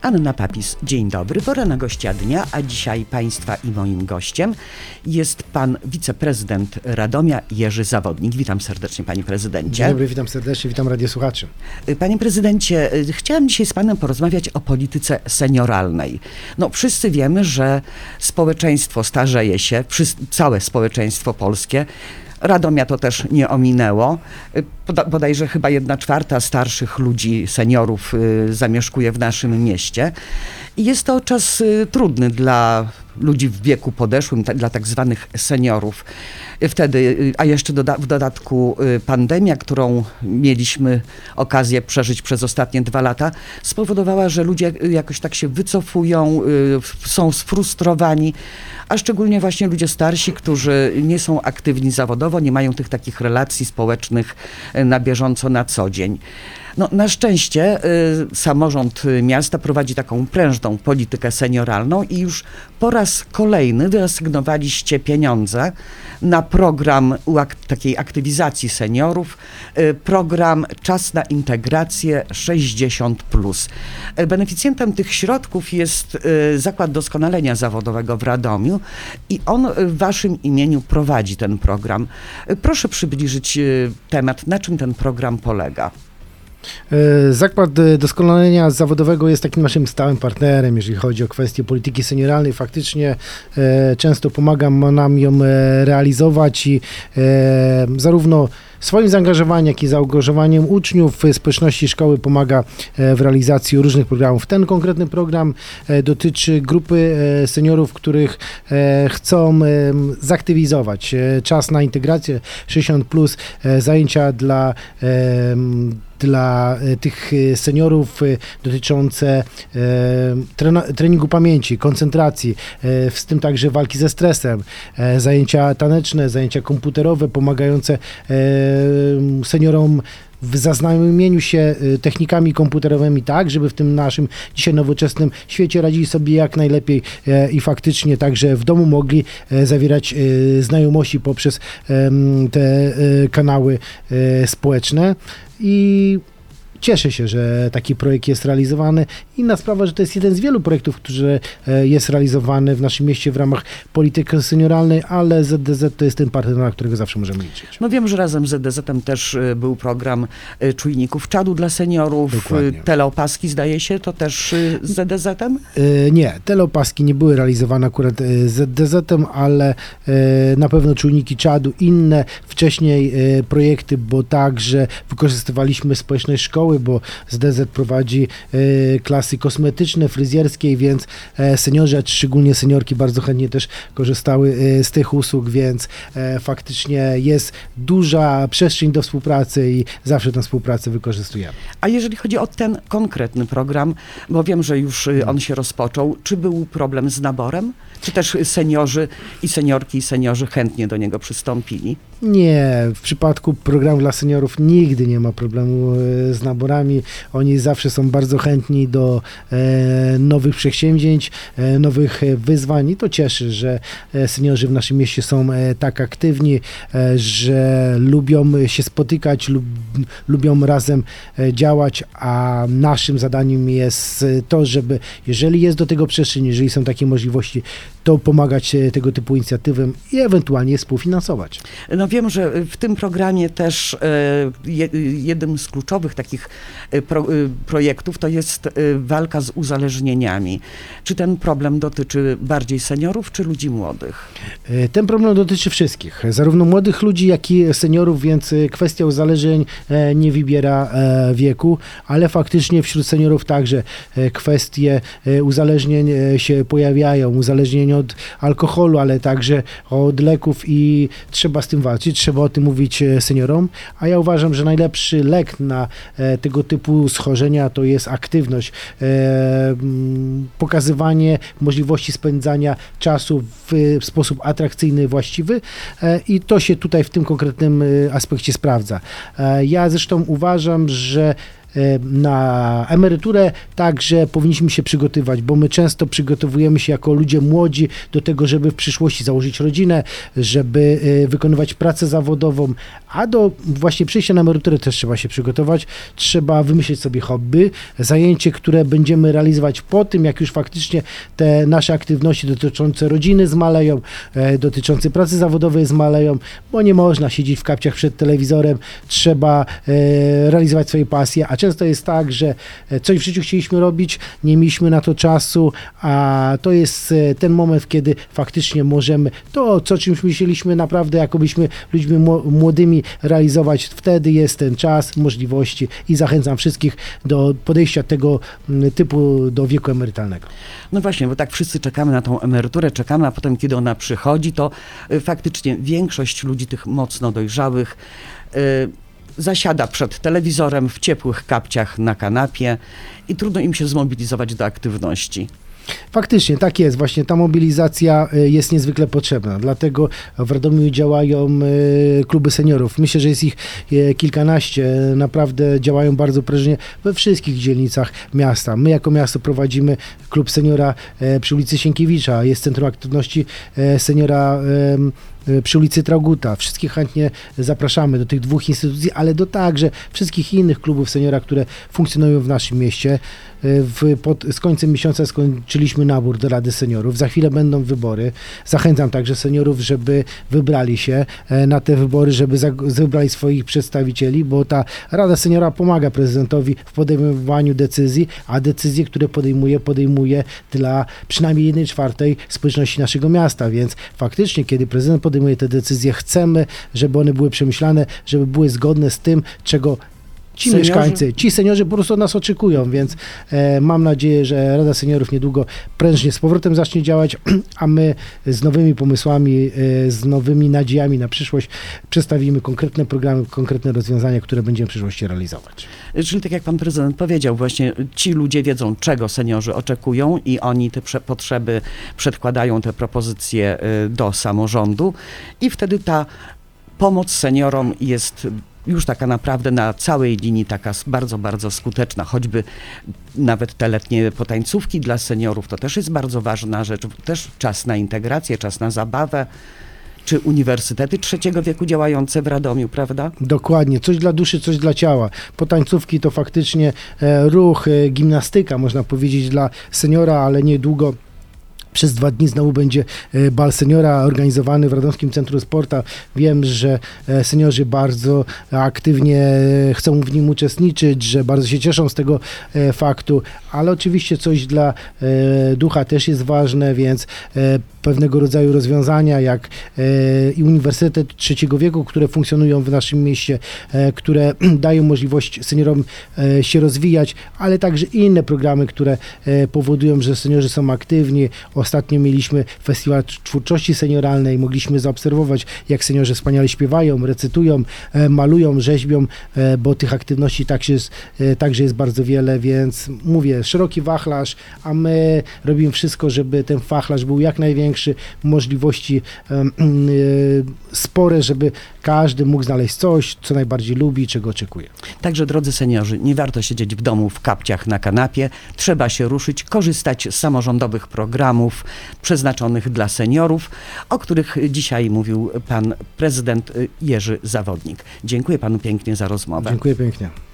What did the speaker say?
Anna Papis, dzień dobry. Pora na gościa dnia, a dzisiaj Państwa i moim gościem jest pan wiceprezydent Radomia Jerzy Zawodnik. Witam serdecznie, panie prezydencie. Dzień dobry, witam serdecznie, witam radiosłuchaczy. Panie prezydencie, chciałem dzisiaj z panem porozmawiać o polityce senioralnej. No, wszyscy wiemy, że społeczeństwo starzeje się, całe społeczeństwo polskie. Radomia to też nie ominęło. Bodajże chyba 1/4 starszych ludzi, seniorów zamieszkuje w naszym mieście. I jest to czas trudny dla ludzi w wieku podeszłym, dla tak zwanych seniorów. Wtedy, a jeszcze w dodatku pandemia, którą mieliśmy okazję przeżyć przez ostatnie 2 lata, spowodowała, że ludzie jakoś tak się wycofują, są sfrustrowani, a szczególnie właśnie ludzie starsi, którzy nie są aktywni zawodowo, nie mają tych takich relacji społecznych na bieżąco, na co dzień. No, na szczęście samorząd miasta prowadzi taką prężną politykę senioralną i już po raz kolejny wyasygnowaliście pieniądze na program takiej aktywizacji seniorów, program Czas na integrację 60+. Beneficjentem tych środków jest Zakład Doskonalenia Zawodowego w Radomiu i on w waszym imieniu prowadzi ten program. Proszę przybliżyć temat, na czym ten program polega. Zakład Doskonalenia Zawodowego jest takim naszym stałym partnerem, jeżeli chodzi o kwestie polityki senioralnej. Faktycznie często pomagam nam ją realizować i zarówno swoim zaangażowaniem, jak i zaangażowaniem uczniów społeczności szkoły pomaga w realizacji różnych programów. Ten konkretny program dotyczy grupy seniorów, których chcą zaktywizować. Czas na integrację 60+, zajęcia dla tych seniorów dotyczące treningu pamięci, koncentracji, w tym także walki ze stresem, zajęcia taneczne, zajęcia komputerowe pomagające seniorom w zaznajomieniu się technikami komputerowymi tak, żeby w tym naszym dzisiaj nowoczesnym świecie radzili sobie jak najlepiej i faktycznie także w domu mogli zawierać znajomości poprzez te kanały społeczne. I cieszę się, że taki projekt jest realizowany. Inna sprawa, że to jest jeden z wielu projektów, który jest realizowany w naszym mieście w ramach polityki senioralnej, ale ZDZ to jest ten partner, na którego zawsze możemy liczyć. No wiem, że razem z ZDZ-em też był program czujników czadu dla seniorów. Dokładnie. Teleopaski, zdaje się, to też z ZDZ-em? Nie, teleopaski nie były realizowane akurat z ZDZ-em, ale na pewno czujniki czadu, inne wcześniej projekty, bo także wykorzystywaliśmy społeczność szkoły, bo ZDZ prowadzi klasy kosmetyczne, fryzjerskie, więc seniorzy, a szczególnie seniorki bardzo chętnie też korzystały z tych usług, więc faktycznie jest duża przestrzeń do współpracy i zawsze tę współpracę wykorzystujemy. A jeżeli chodzi o ten konkretny program, bo wiem, że już on się rozpoczął, czy był problem z naborem? Czy też seniorzy i seniorki i seniorzy chętnie do niego przystąpili? Nie, w przypadku programu dla seniorów nigdy nie ma problemu z naborami. Oni zawsze są bardzo chętni do nowych przedsięwzięć, nowych wyzwań i to cieszy, że seniorzy w naszym mieście są tak aktywni, że lubią się spotykać, lubią razem działać, a naszym zadaniem jest to, żeby jeżeli jest do tego przestrzeń, jeżeli są takie możliwości, to pomagać tego typu inicjatywom i ewentualnie współfinansować. No wiem, że w tym programie też jednym z kluczowych takich projektów to jest walka z uzależnieniami. Czy ten problem dotyczy bardziej seniorów, czy ludzi młodych? Ten problem dotyczy wszystkich, zarówno młodych ludzi, jak i seniorów, więc kwestia uzależnień nie wybiera wieku, ale faktycznie wśród seniorów także kwestie uzależnień się pojawiają, uzależnień od alkoholu, ale także od leków i trzeba z tym walczyć, trzeba o tym mówić seniorom, a ja uważam, że najlepszy lek na tego typu schorzenia to jest aktywność, pokazywanie możliwości spędzania czasu w sposób atrakcyjny, właściwy i to się tutaj w tym konkretnym aspekcie sprawdza. Ja zresztą uważam, że na emeryturę, także powinniśmy się przygotowywać, bo my często przygotowujemy się jako ludzie młodzi do tego, żeby w przyszłości założyć rodzinę, żeby wykonywać pracę zawodową, a do właśnie przyjścia na emeryturę też trzeba się przygotować, trzeba wymyślić sobie hobby, zajęcie, które będziemy realizować po tym, jak już faktycznie te nasze aktywności dotyczące rodziny zmaleją, dotyczące pracy zawodowej zmaleją, bo nie można siedzieć w kapciach przed telewizorem, trzeba realizować swoje pasje, a często jest tak, że coś w życiu chcieliśmy robić, nie mieliśmy na to czasu, a to jest ten moment, kiedy faktycznie możemy to, co czymś myśleliśmy naprawdę, jako byśmy ludźmi młodymi realizować, wtedy jest ten czas, możliwości i zachęcam wszystkich do podejścia tego typu do wieku emerytalnego. No właśnie, bo tak wszyscy czekamy na tą emeryturę, czekamy, a potem kiedy ona przychodzi, to faktycznie większość ludzi tych mocno dojrzałych zasiada przed telewizorem w ciepłych kapciach na kanapie i trudno im się zmobilizować do aktywności. Faktycznie, tak jest. Właśnie ta mobilizacja jest niezwykle potrzebna. Dlatego w Radomiu działają kluby seniorów. Myślę, że jest ich kilkanaście. Naprawdę działają bardzo prężnie we wszystkich dzielnicach miasta. My jako miasto prowadzimy klub seniora przy ulicy Sienkiewicza. Jest Centrum Aktywności Seniora przy ulicy Traugutta. Wszystkich chętnie zapraszamy do tych dwóch instytucji, ale do także wszystkich innych klubów seniora, które funkcjonują w naszym mieście. Z końcem miesiąca skończyliśmy nabór do Rady Seniorów. Za chwilę będą wybory. Zachęcam także seniorów, żeby wybrali się na te wybory, żeby wybrali swoich przedstawicieli, bo ta Rada Seniora pomaga prezydentowi w podejmowaniu decyzji, a decyzje, które podejmuje dla przynajmniej 1/4 społeczności naszego miasta, więc faktycznie, kiedy prezydent podejmuje te decyzje, chcemy, żeby one były przemyślane, żeby były zgodne z tym, czego mieszkańcy, ci seniorzy po prostu od nas oczekują, więc mam nadzieję, że Rada Seniorów niedługo prężnie z powrotem zacznie działać, a my z nowymi pomysłami, z nowymi nadziejami na przyszłość przedstawimy konkretne programy, konkretne rozwiązania, które będziemy w przyszłości realizować. Czyli tak jak pan prezydent powiedział, właśnie ci ludzie wiedzą, czego seniorzy oczekują i oni te potrzeby przedkładają, te propozycje do samorządu i wtedy ta pomoc seniorom jest już taka naprawdę na całej linii taka bardzo, bardzo skuteczna, choćby nawet te letnie potańcówki dla seniorów, to też jest bardzo ważna rzecz, też czas na integrację, czas na zabawę, czy uniwersytety trzeciego wieku działające w Radomiu, prawda? Dokładnie, coś dla duszy, coś dla ciała. Potańcówki to faktycznie ruch, gimnastyka, można powiedzieć, dla seniora, ale niedługo przez 2 dni znowu będzie bal seniora organizowany w Radomskim Centrum Sportu. Wiem, że seniorzy bardzo aktywnie chcą w nim uczestniczyć, że bardzo się cieszą z tego faktu, ale oczywiście coś dla ducha też jest ważne, więc pewnego rodzaju rozwiązania jak i Uniwersytet Trzeciego Wieku, które funkcjonują w naszym mieście, które dają możliwość seniorom się rozwijać, ale także inne programy, które powodują, że seniorzy są aktywni. Ostatnio mieliśmy Festiwal Twórczości Senioralnej, mogliśmy zaobserwować, jak seniorzy wspaniale śpiewają, recytują, malują, rzeźbią, bo tych aktywności także jest bardzo wiele, więc mówię, szeroki wachlarz, a my robimy wszystko, żeby ten wachlarz był jak największy, możliwości spore, żeby każdy mógł znaleźć coś, co najbardziej lubi, czego oczekuje. Także, drodzy seniorzy, nie warto siedzieć w domu w kapciach na kanapie, trzeba się ruszyć, korzystać z samorządowych programów przeznaczonych dla seniorów, o których dzisiaj mówił pan prezydent Jerzy Zawodnik. Dziękuję panu pięknie za rozmowę. Dziękuję pięknie.